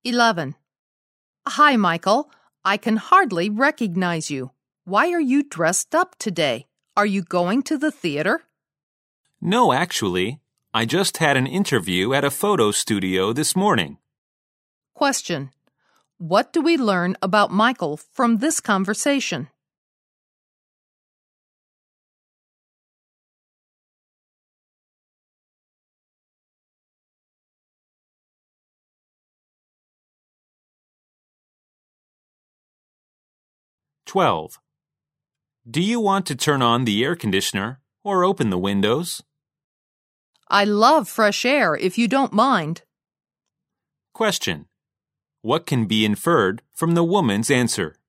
11. Hi, Michael. I can hardly recognize you. Why are you dressed up today? Are you going to the theater? No, actually. I just had an interview at a photo studio this morning. Question. What do we learn about Michael from this conversation? "12. Do you want to turn on the air conditioner or open the windows? I love fresh air if you don't mind. Question. What can be inferred from the woman's answer?